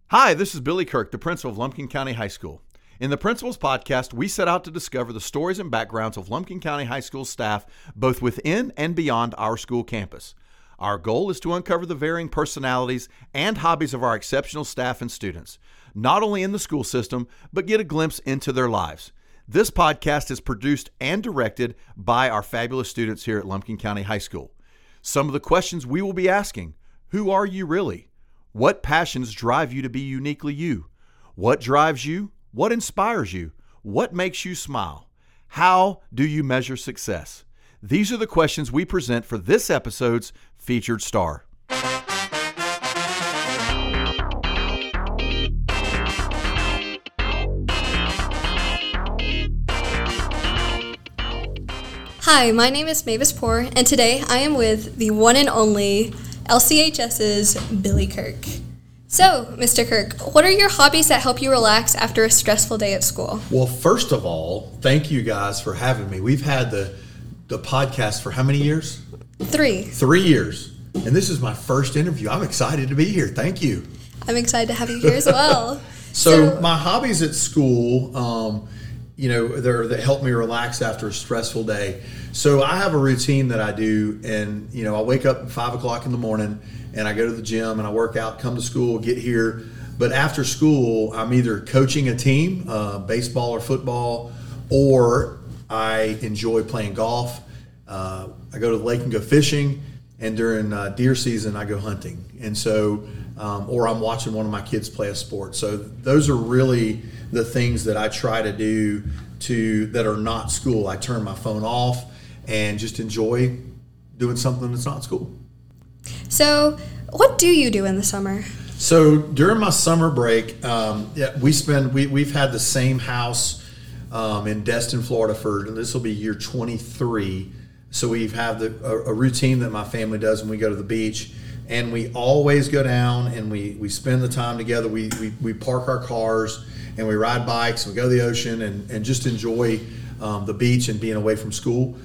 Hi, this is Billy Kirk, the principal of Lumpkin County High School. In the Principal's Podcast, we set out to discover the stories and backgrounds of Lumpkin County High School staff, both within and beyond our school campus. Our goal is to uncover the varying personalities and hobbies of our exceptional staff and students, not only in the school system, but get a glimpse into their lives. This podcast is produced and directed by our fabulous students here at Lumpkin County High School. Some of the questions we will be asking: who are you really? What passions drive you to be uniquely you? What drives you? What inspires you? What makes you smile? How do you measure success? These are the questions we present for this episode's featured star. Hi, my name is Mavis Poor, and today I am with the one and only LCHS's Billy Kirk. So, Mr. Kirk, what are your hobbies that help you relax after a stressful day at school? Well, first of all, thank you guys for having me. We've had the podcast for how many years? 3. 3 years. And this is my first interview. I'm excited to be here. Thank you. I'm excited to have you here as well. So my hobbies at school, that help me relax after a stressful day. So I have a routine that I do, and I wake up at 5 o'clock in the morning, and I go to the gym and I work out, come to school, get here. But after school, I'm either coaching a team, baseball or football, or I enjoy playing golf. I go to the lake and go fishing, and during deer season, I go hunting. And so, or I'm watching one of my kids play a sport. So those are really the things that I try to do that are not school. I turn my phone off and just enjoy doing something that's not school. So what do you do in the summer? So during my summer break, we've had the same house in Destin, Florida this will be year 23. So we've had a routine that my family does when we go to the beach, and we always go down and we spend the time together. We park our cars and we ride bikes and we go to the ocean and just enjoy the beach and being away from school.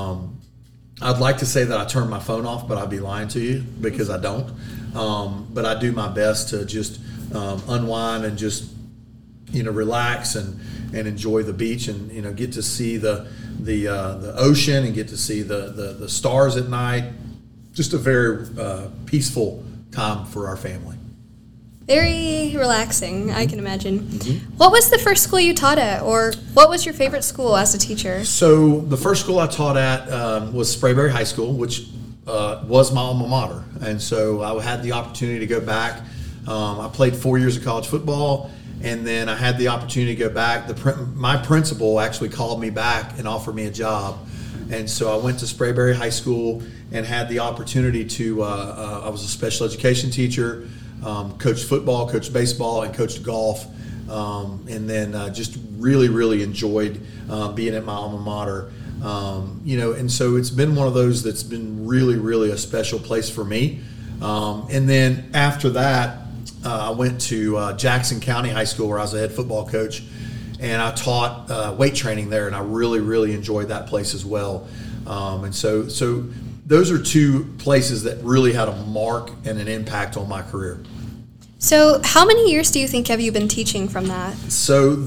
I'd like to say that I turn my phone off, but I'd be lying to you because I don't. But I do my best to just unwind and just relax and enjoy the beach and get to see the ocean and get to see the stars at night. Just a very peaceful time for our family. Very relaxing, I can imagine. Mm-hmm. What was the first school you taught at, or what was your favorite school as a teacher? So the first school I taught at was Sprayberry High School, which was my alma mater. And so I had the opportunity to go back. I played 4 years of college football, and then I had the opportunity to go back. My principal actually called me back and offered me a job. And so I went to Sprayberry High School and had the opportunity to, I was a special education teacher, coached football, coached baseball, and coached golf. And then just really, really enjoyed being at my alma mater. And so it's been one of those that's been really, really a special place for me. And then after that, I went to Jackson County High School, where I was a head football coach, and I taught weight training there, and I really, really enjoyed that place as well. And so those are two places that really had a mark and an impact on my career. So how many years do you think have you been teaching from that? So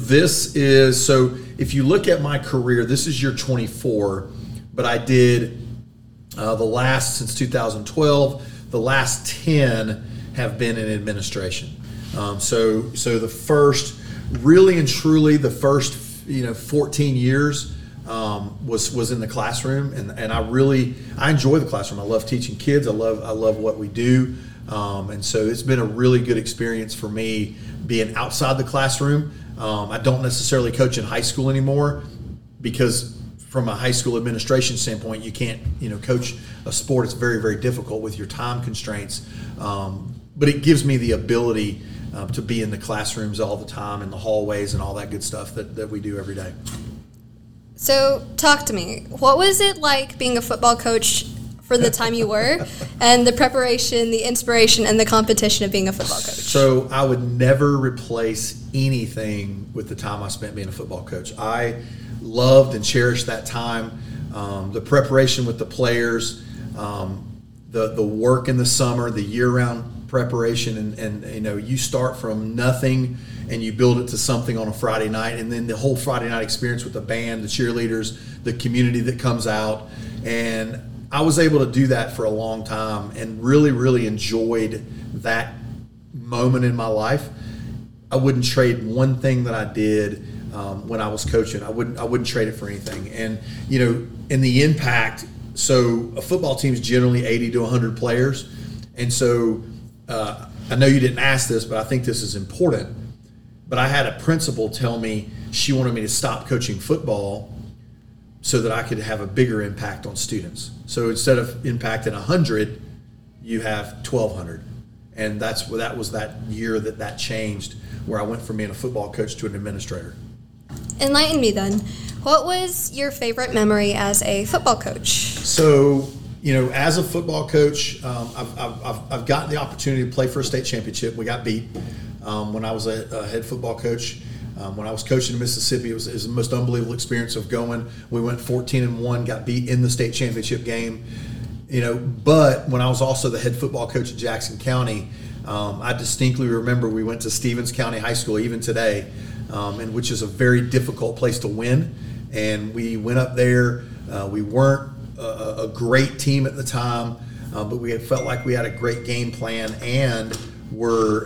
if you look at my career, this is year 24, but I did since 2012, the last 10 have been in administration. So the first, really and truly, the first 14 years was in the classroom, and I enjoy the classroom. I love teaching kids. I love what we do, and so it's been a really good experience for me being outside the classroom. I don't necessarily coach in high school anymore because from a high school administration standpoint, you can't coach a sport. It's very, very difficult with your time constraints, but it gives me the ability to be in the classrooms all the time, in the hallways and all that good stuff that we do every day. So talk to me. What was it like being a football coach for the time you were, and the preparation, the inspiration, and the competition of being a football coach? So I would never replace anything with the time I spent being a football coach. I loved and cherished that time, the preparation with the players, the work in the summer, the year-round preparation, and you start from nothing and you build it to something on a Friday night, and then the whole Friday night experience with the band, the cheerleaders, the community that comes out. And I was able to do that for a long time and really, really enjoyed that moment in my life. I wouldn't trade one thing that I did when I was coaching. I wouldn't trade it for anything. And in the impact, so a football team is generally 80 to 100 players, and so I know you didn't ask this, but I think this is important. But I had a principal tell me she wanted me to stop coaching football so that I could have a bigger impact on students. So instead of impacting 100, you have 1,200. And that was that year that changed, where I went from being a football coach to an administrator. Enlighten me then. What was your favorite memory as a football coach? So, as a football coach, I've gotten the opportunity to play for a state championship. We got beat when I was a head football coach. When I was coaching in Mississippi, it was the most unbelievable experience of going. We went 14-1, got beat in the state championship game. But when I was also the head football coach at Jackson County, I distinctly remember we went to Stevens County High School, even today, and which is a very difficult place to win. And we went up there. We weren't a great team at the time, but we had felt like we had a great game plan and were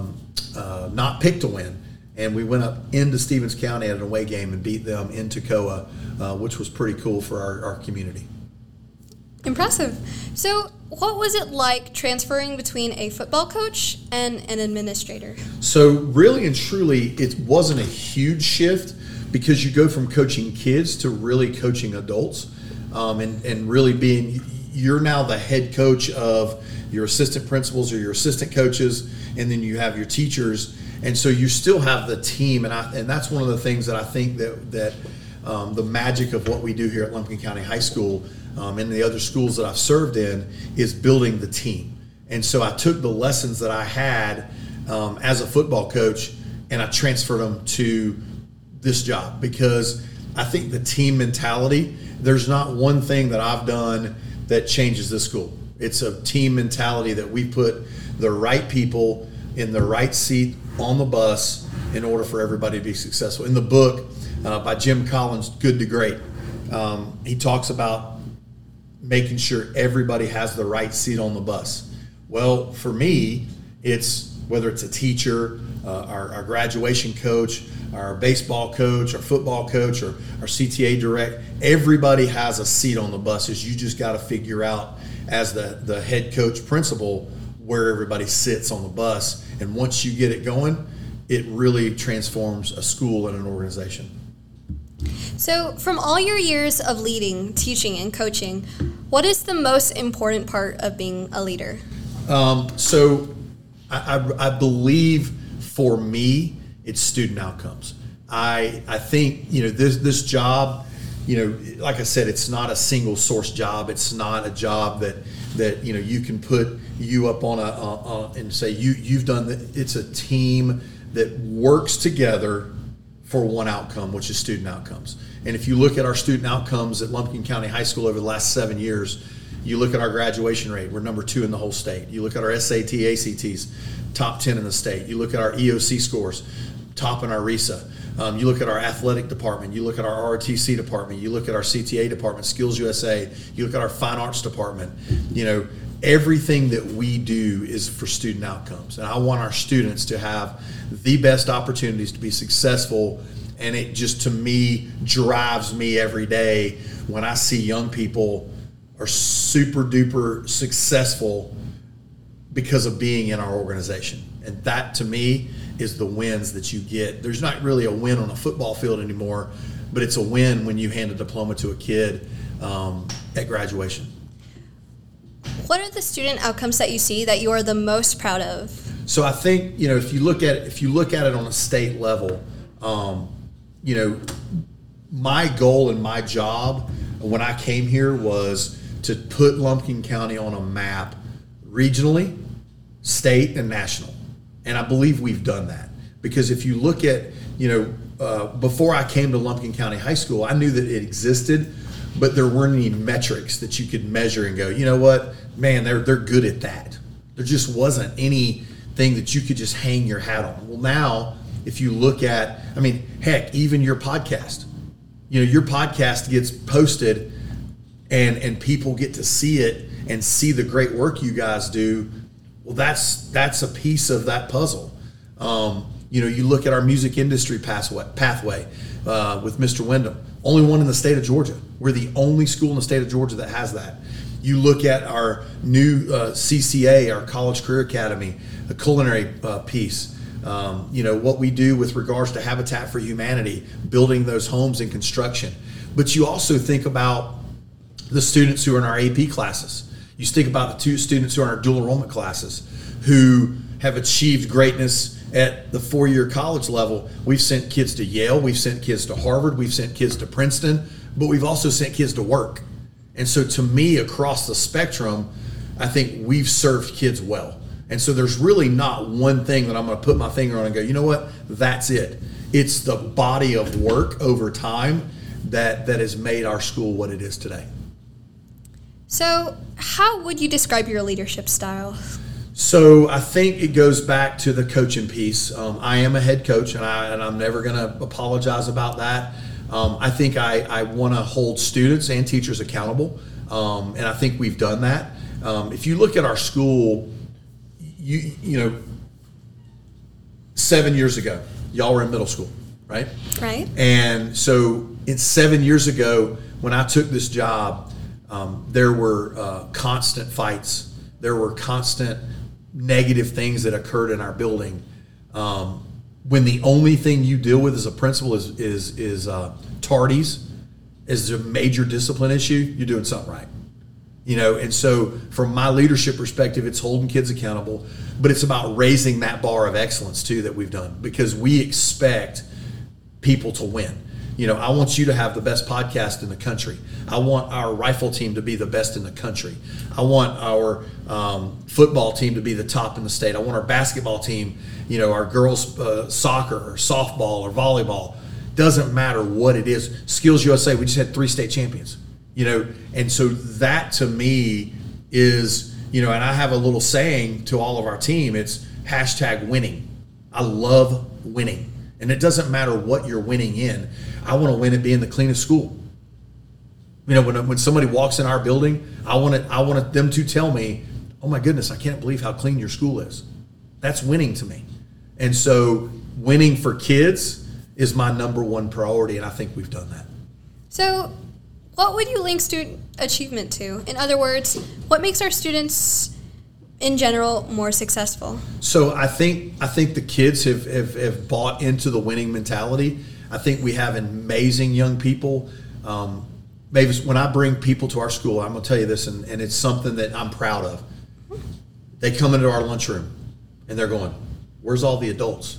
not picked to win. And we went up into Stevens County at an away game and beat them in Toccoa, which was pretty cool for our community. Impressive. So what was it like transferring between a football coach and an administrator? So really and truly, it wasn't a huge shift, because you go from coaching kids to really coaching adults, and really you're now the head coach of your assistant principals or your assistant coaches, and then you have your teachers. And so you still have the team, and that's one of the things that I think that the magic of what we do here at Lumpkin County High School and the other schools that I've served in is building the team. And so I took the lessons that I had as a football coach and I transferred them to this job, because I think the team mentality, there's not one thing that I've done that changes this school. It's a team mentality that we put the right people in the right seat on the bus in order for everybody to be successful. In the book by Jim Collins, Good to Great, he talks about making sure everybody has the right seat on the bus. Well, for me, it's whether it's a teacher, our graduation coach, our baseball coach, our football coach, or our CTA direct, everybody has a seat on the buses. You just got to figure out as the head coach principal where everybody sits on the bus. And once you get it going, it really transforms a school and an organization. So from all your years of leading, teaching, and coaching, what is the most important part of being a leader? So I believe for me, it's student outcomes. I think, this job, like I said, it's not a single source job. It's not a job that you can put you up on and say you've done that. It's a team that works together for one outcome, which is student outcomes. And if you look at our student outcomes at Lumpkin County High School over the last 7 years, you look at our graduation rate, we're number 2 in the whole state. You look at our SAT, ACTs, top 10 in the state. You look at our EOC scores, top in our RESA. You look at our athletic department, you look at our ROTC department, you look at our CTA department, Skills USA, you look at our fine arts department. Everything that we do is for student outcomes. And I want our students to have the best opportunities to be successful. And it just, to me, drives me every day when I see young people are super duper successful because of being in our organization. And that, to me, is the wins that you get. There's not really a win on a football field anymore, but it's a win when you hand a diploma to a kid at graduation. What are the student outcomes that you see that you are the most proud of? So I think, if you look at it on a state level, my goal and my job when I came here was to put Lumpkin County on a map regionally, state, and national. And I believe we've done that, because if you look at, before I came to Lumpkin County High School, I knew that it existed, but there weren't any metrics that you could measure and go, you know what, man, they're good at that. There just wasn't anything that you could just hang your hat on. Well, now, if you look at, heck, even your podcast, your podcast gets posted and people get to see it and see the great work you guys do. Well, that's a piece of that puzzle. You look at our music industry pathway with Mr. Wyndham, only one in the state of Georgia. We're the only school in the state of Georgia that has that. You look at our new CCA, our College Career Academy, the culinary piece. What we do with regards to Habitat for Humanity, building those homes and construction. But you also think about the students who are in our AP classes. You think about the 2 students who are in our dual enrollment classes who have achieved greatness at the 4-year college level. We've sent kids to Yale, we've sent kids to Harvard, we've sent kids to Princeton, but we've also sent kids to work. And so to me, across the spectrum, I think we've served kids well. And so there's really not one thing that I'm going to put my finger on and go, you know what, that's it. It's the body of work over time that has made our school what it is today. So how would you describe your leadership style? So I think it goes back to the coaching piece. I am a head coach, and I'm never going to apologize about that. I think I want to hold students and teachers accountable, and I think we've done that. If you look at our school, 7 years ago, y'all were in middle school, right? Right. And so 7 years ago, when I took this job, there were constant fights. There were constant negative things that occurred in our building. When the only thing you deal with as a principal is tardies, is a major discipline issue, you're doing something right. And so from my leadership perspective, it's holding kids accountable, but it's about raising that bar of excellence too that we've done, because we expect people to win. I want you to have the best podcast in the country. I want our rifle team to be the best in the country. I want our football team to be the top in the state. I want our basketball team, our girls soccer or softball or volleyball. Doesn't matter what it is. Skills USA, we just had 3 state champions. And so that to me is, and I have a little saying to all of our team, it's #winning. I love winning. And it doesn't matter what you're winning in. I want to win at being the cleanest school. When somebody walks in our building, I want them to tell me, oh my goodness, I can't believe how clean your school is. That's winning to me. And so winning for kids is my number one priority, and I think we've done that. So what would you link student achievement to? In other words, what makes our students in general more successful? So I think the kids have bought into the winning mentality. I think we have amazing young people. Mavis, when I bring people to our school, I'm going to tell you this, and it's something that I'm proud of. They come into our lunchroom and they're going, where's all the adults?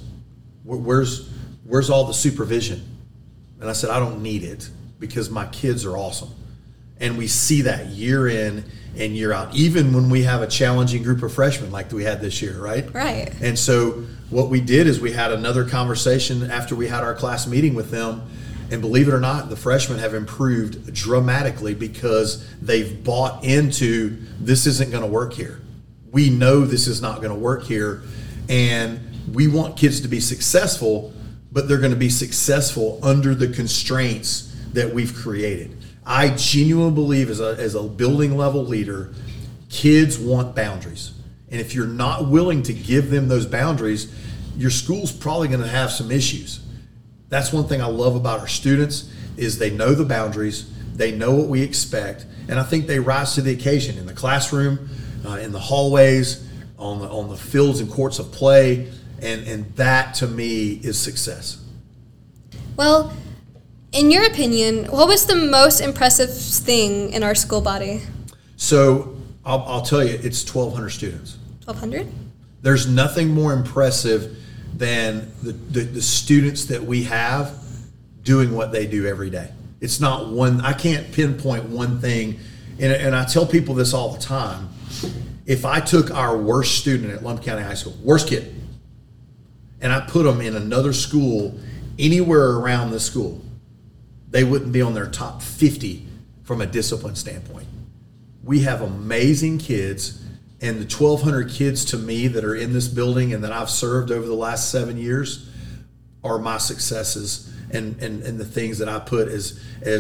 Where's all the supervision? And I said, I don't need it, because my kids are awesome. And we see that year in and year out, even when we have a challenging group of freshmen like we had this year, right? Right. And so what we did is we had another conversation after we had our class meeting with them, and believe it or not, the freshmen have improved dramatically because they've bought into, this isn't going to work here. We know this is not going to work here, and we want kids to be successful, but they're going to be successful under the constraints that we've created. I genuinely believe as a building level leader, kids want boundaries. And if you're not willing to give them those boundaries, your school's probably going to have some issues. That's one thing I love about our students is they know the boundaries, they know what we expect, and I think they rise to the occasion in the classroom, in the hallways, on the fields and courts of play, and that to me is success. Well, in your opinion, what was the most impressive thing in our school body? So I'll tell you, it's 1,200 students. 1,200? There's nothing more impressive than the students that we have doing what they do every day. It's not one, I can't pinpoint one thing, and I tell people this all the time. If I took our worst student at Lumpkin County High School, worst kid, and I put them in another school anywhere around the school, they wouldn't be on their top 50 from a discipline standpoint. We have amazing kids And the 1,200 kids to me that are in this building and that I've served over the last 7 years are my successes and the things that I put as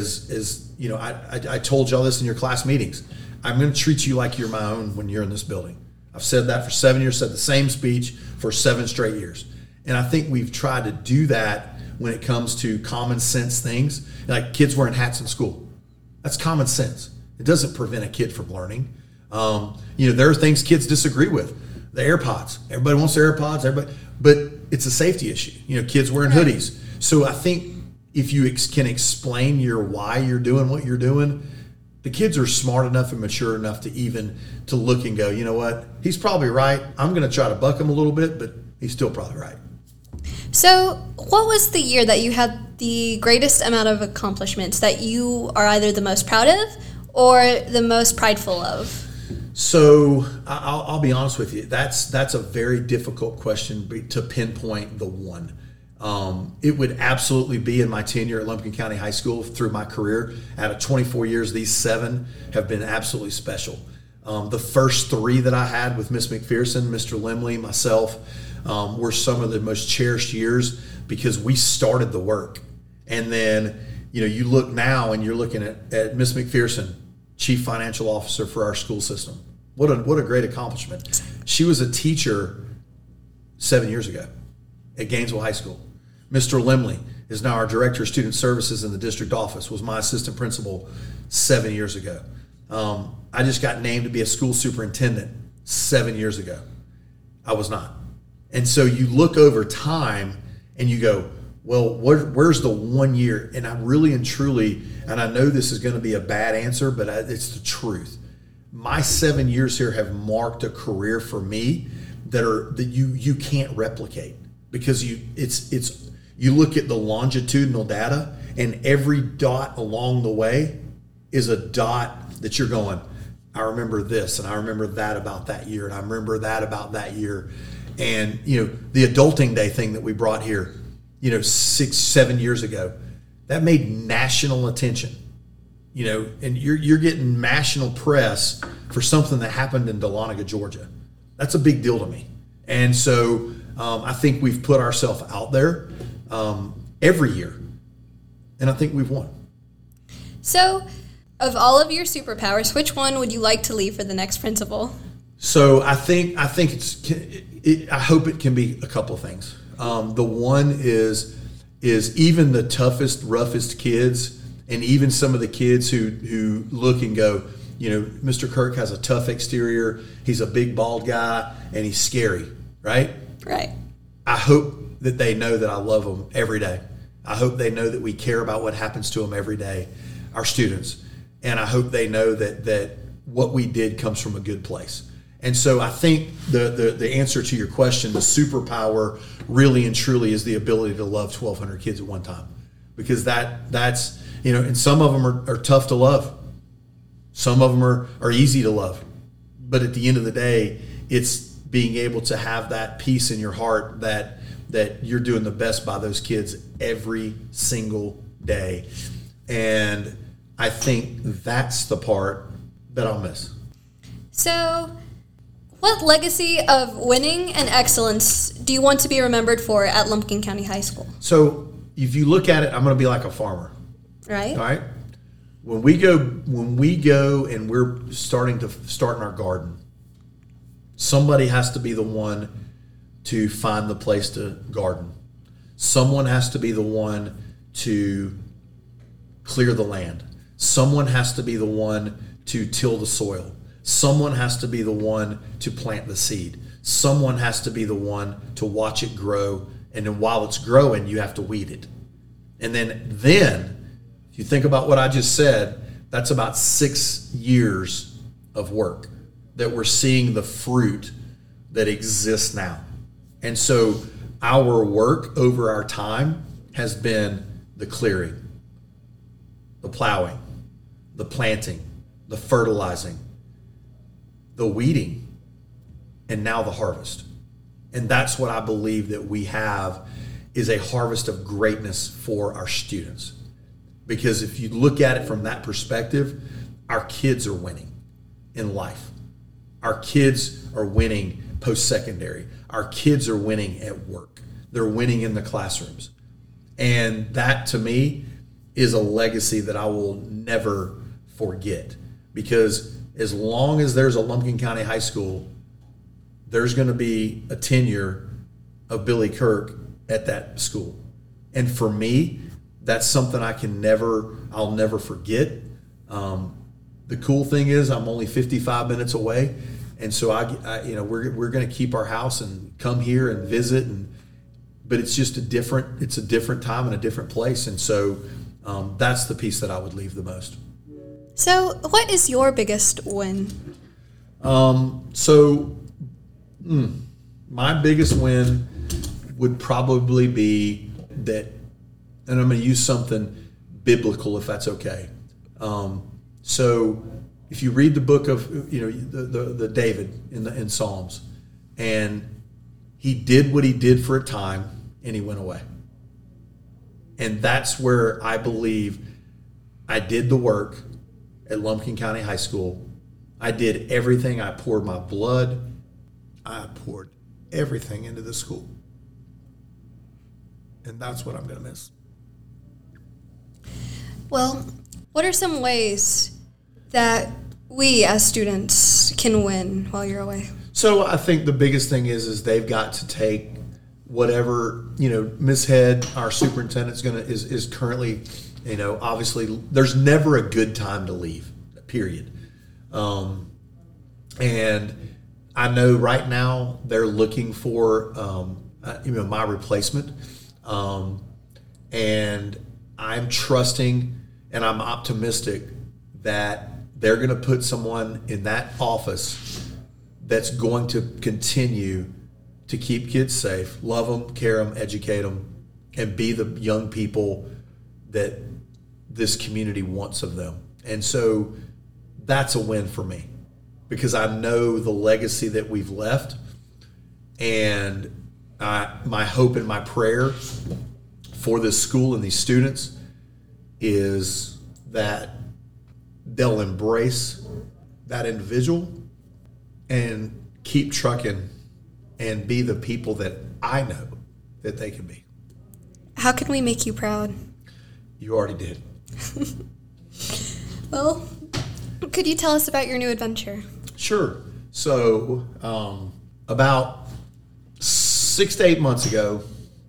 you know, I told y'all this in your class meetings. I'm going to treat you like you're my own when you're in this building. I've said that for 7 years, said the same speech for 7 straight years. And I think we've tried to do that when it comes to common sense things, like kids wearing hats in school. That's common sense. It doesn't prevent a kid from learning. You know, there are things kids disagree with. The AirPods. Everybody wants their AirPods. But it's a safety issue. You know, kids wearing hoodies. So I think if you can explain your why you're doing what you're doing, the kids are smart enough and mature enough to look and go, you know what? He's probably right. I'm going to try to buck him a little bit, but he's still probably right. So, what was the year that you had the greatest amount of accomplishments that you are either the most proud of or the most prideful of? So, I'll be honest with you. That's a very difficult question to pinpoint the one. It would absolutely be in my tenure at Lumpkin County High School through my career. Out of 24 years, these 7 have been absolutely special. The first 3 that I had with Miss McPherson, Mr. Limley, myself, were some of the most cherished years because we started the work. And then, you know, you look now and you're looking at Miss McPherson, Chief Financial Officer for our school system. What a great accomplishment. She was a teacher 7 years ago at Gainesville High School. Mr. Limley is now our Director of Student Services in the district office, was my assistant principal 7 years ago. I just got named to be a school superintendent 7 years ago. I was not. And so you look over time and you go, well, where's the 1 year? And I really and truly, and I know this is going to be a bad answer, but it's the truth. My 7 years here have marked a career for me that you can't replicate, because you look at the longitudinal data and every dot along the way is a dot that you're going, I remember this and I remember that about that year and I remember that about that year. And, you know, the adulting day thing that we brought here, you know, 6-7 years ago, that made national attention, you know, and you're getting national press for something that happened in Dahlonega, Georgia. That's a big deal to me. And so I think we've put ourselves out there every year, and I think we've won. So, of all of your superpowers, which one would you like to leave for the next principal? So I think I hope it can be a couple of things. The one is even the toughest, roughest kids, and even some of the kids who look and go, you know, Mr. Kirk has a tough exterior. He's a big, bald guy, and he's scary, right? Right. I hope that they know that I love them every day. I hope they know that we care about what happens to them every day, our students. And I hope they know that what we did comes from a good place. And so I think the answer to your question, the superpower really and truly is the ability to love 1,200 kids at one time. Because that's, you know, and some of them are tough to love. Some of them are easy to love. But at the end of the day, it's being able to have that peace in your heart that you're doing the best by those kids every single day. And I think that's the part that I'll miss. So, what legacy of winning and excellence do you want to be remembered for at Lumpkin County High School? So, if you look at it, I'm going to be like a farmer. Right. All right. When we go and we're starting our garden, somebody has to be the one to find the place to garden. Someone has to be the one to clear the land. Someone has to be the one to till the soil. Someone has to be the one to plant the seed. Someone has to be the one to watch it grow. And then while it's growing, you have to weed it. And then if you think about what I just said, that's about 6 years of work that we're seeing the fruit that exists now. And so our work over our time has been the clearing, the plowing, the planting, the fertilizing, the weeding, and now the harvest. And that's what I believe that we have is a harvest of greatness for our students. Because if you look at it from that perspective, our kids are winning in life. Our kids are winning post-secondary. Our kids are winning at work. They're winning in the classrooms. And that, to me, is a legacy that I will never forget. Because as long as there's a Lumpkin County High School, there's going to be a tenure of Billy Kirk at that school. And for me, that's something I'll never forget. The cool thing is I'm only 55 minutes away. And so we're going to keep our house and come here and visit, but it's just a different time and a different place. And so that's the piece that I would leave the most. So what is your biggest win? My biggest win would probably be that, and I'm going to use something biblical if that's okay. So if you read the book of the David in Psalms, and he did what he did for a time and he went away. And that's where I believe I did the work at Lumpkin County High School. I did everything. I poured my blood. I poured everything into the school. And that's what I'm going to miss. Well, what are some ways that we as students can win while you're away? So I think the biggest thing is they've got to take whatever, Ms. Head, our superintendent, is currently, obviously there's never a good time to leave, period. And I know right now they're looking for, my replacement. And I'm trusting and I'm optimistic that they're going to put someone in that office that's going to continue to keep kids safe, love them, care them, educate them, and be the young people that this community wants of them. And so that's a win for me because I know the legacy that we've left. And my hope and my prayer for this school and these students is that they'll embrace that individual and keep trucking and be the people that I know that they can be. How can we make you proud? You already did. Well, could you tell us about your new adventure? Sure. So about 6 to 8 months ago,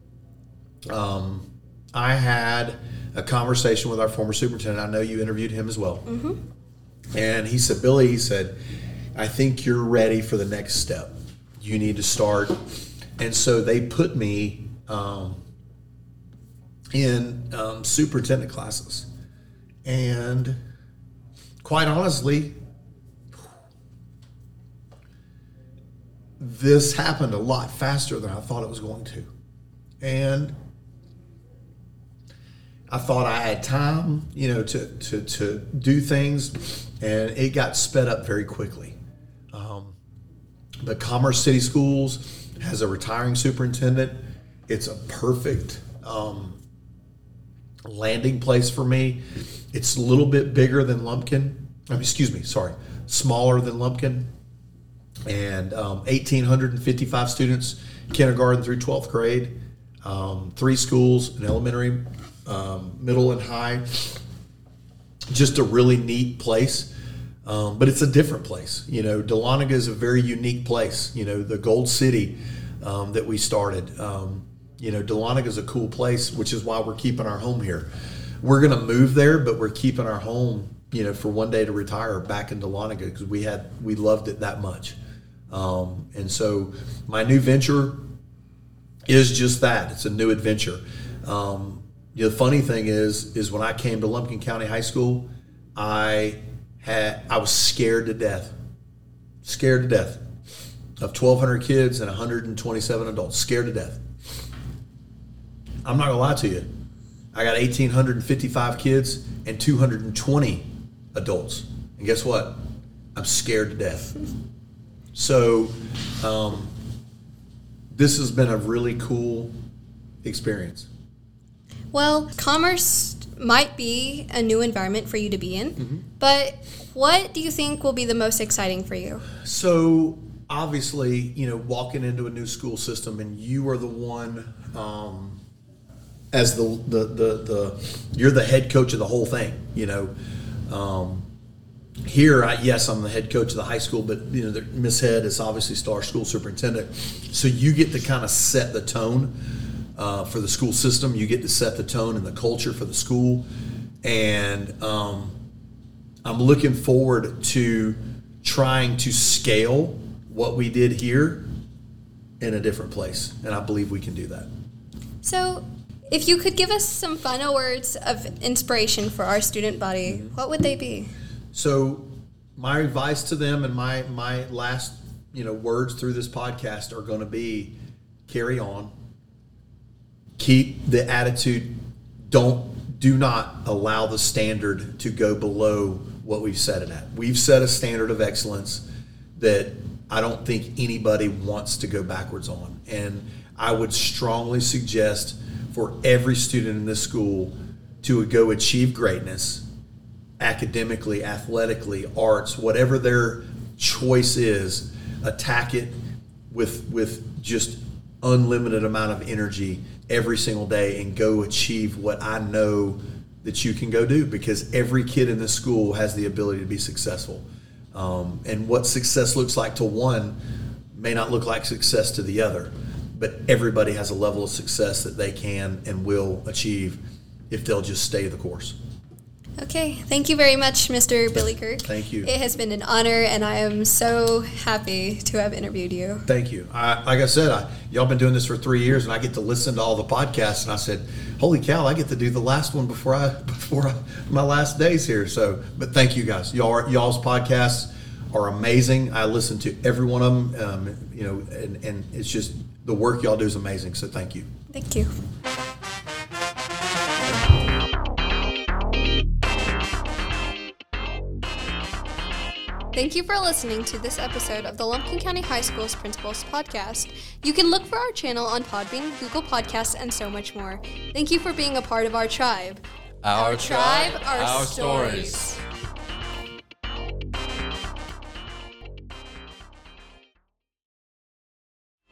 I had a conversation with our former superintendent. I know you interviewed him as well. Mm-hmm. And he said, Billy, I think you're ready for the next step. You need to start. And so they put me in superintendent classes. And quite honestly, this happened a lot faster than I thought it was going to. And I thought I had time, to do things, and it got sped up very quickly. But Commerce City Schools has a retiring superintendent. It's a perfect landing place for me. It's a little bit bigger than Lumpkin. Smaller than Lumpkin. And 1,855 students, kindergarten through 12th grade. 3 schools, an elementary, middle and high. Just a really neat place. But it's a different place. Dahlonega is a very unique place. The Gold City that we started. Dahlonega is a cool place, which is why we're keeping our home here. We're going to move there, but we're keeping our home, for one day to retire back in Dahlonega because we loved it that much. And so my new venture is just that. It's a new adventure. The funny thing is when I came to Lumpkin County High School, I was scared to death of 1,200 kids and 127 adults, scared to death. I'm not gonna lie to you. I got 1,855 kids and 220 adults. And guess what? I'm scared to death. So this has been a really cool experience. Well, Commerce might be a new environment for you to be in, but what do you think will be the most exciting for you? So obviously, walking into a new school system, and you are the one as you're the head coach of the whole thing. Here, yes, I'm the head coach of the high school, but Miss Head is obviously our school superintendent. So you get to kind of set the tone for the school system. You get to set the tone and the culture for the school, and I'm looking forward to trying to scale what we did here in a different place, and I believe we can do that. So, if you could give us some final words of inspiration for our student body, what would they be? So my advice to them and my last words through this podcast are going to be: carry on, keep the attitude, do not allow the standard to go below what we've set it at. We've set a standard of excellence that I don't think anybody wants to go backwards on, and I would strongly suggest for every student in this school to go achieve greatness academically, athletically, arts, whatever their choice is. Attack it with just unlimited amount of energy every single day and go achieve what I know that you can go do, because every kid in this school has the ability to be successful. And what success looks like to one may not look like success to the other, but everybody has a level of success that they can and will achieve if they'll just stay the course. Okay, thank you very much, Mr. Billy Kirk. Thank you. It has been an honor, and I am so happy to have interviewed you. Thank you. Like I said, y'all been doing this for 3 years, and I get to listen to all the podcasts, and I said, holy cow, I get to do the last one before my last days here. So, but thank you guys. Y'all's podcasts are amazing. I listen to every one of them, and it's just the work y'all do is amazing. So thank you. Thank you. Thank you for listening to this episode of the Lumpkin County High School's Principals Podcast. You can look for our channel on Podbean, Google Podcasts, and so much more. Thank you for being a part of our tribe. Our tribe, our stories.